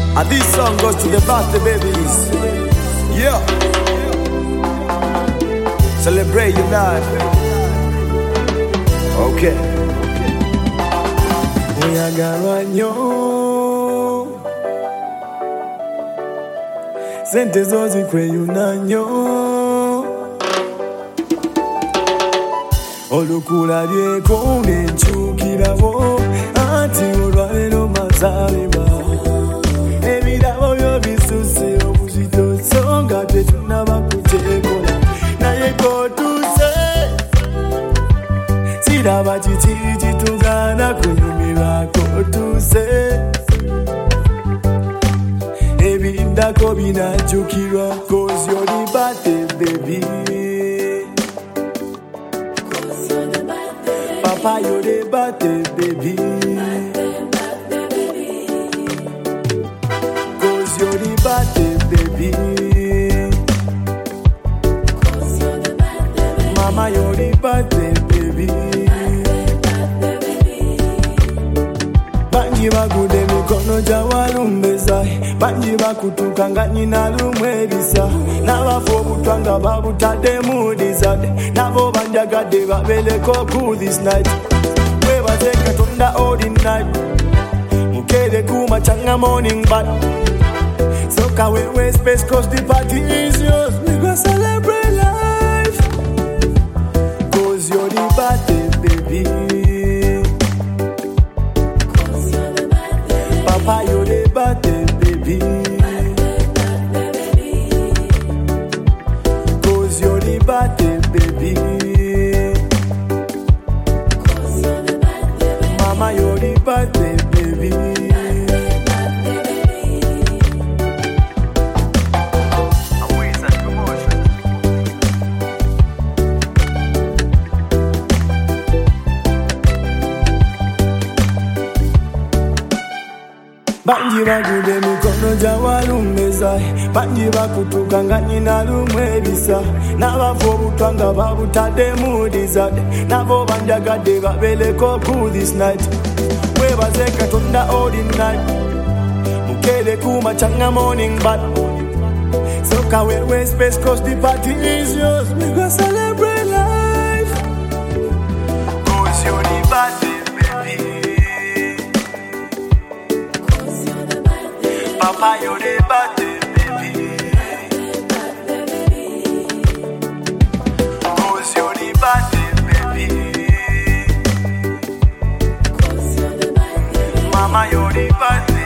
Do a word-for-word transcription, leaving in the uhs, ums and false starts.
And this song goes to the birthday babies. Yeah. Celebrate your life. Okay. Oyagala nnyo sente zo zikweyuna nnyo olukulabyeko nenkyukirawo anti olwaleero mazaalibwa ebirabo byo bisuse obuzitoso nga tetunaba kutekola naye kotuuse siraba kiki kitugaana kunyumirwa kotuuse ebindako binajjukirwa cause you're the birthday baby. Papa, you're the birthday baby. Cause you're the birthday baby. Mama, you're the birthday baby. Banji bagude mikono jawalumbeza, banji bakutuka nga nyina lumwebisa, n'abafu obutwanga babutadde mudiza, nabo banjagadde babeleko ku this night. Webaze Katonda all the night, mukere kuma changa morning but soka wewe space cause the party is yours. We gonna celebrate life cause you're the birthday baby. Papa, you're the birthday baby. Cause you're the birthday baby. Mama, you're the birthday baby. Banji bagude mikono jawalumbeza, banji bakutuka nga nyina lumwebisa, n'abafu obutwanga babutadde mudiza, nabo banjagadde babeleko ku this night. Webaze Katonda all the night, mukere kuma changa morning but soka wewe space cause the party is yours. We gonna celebrate life cause you're the birthday baby. Papa, you're the birthday baby. Cause you're the birthday baby. Mama, you're the birthday.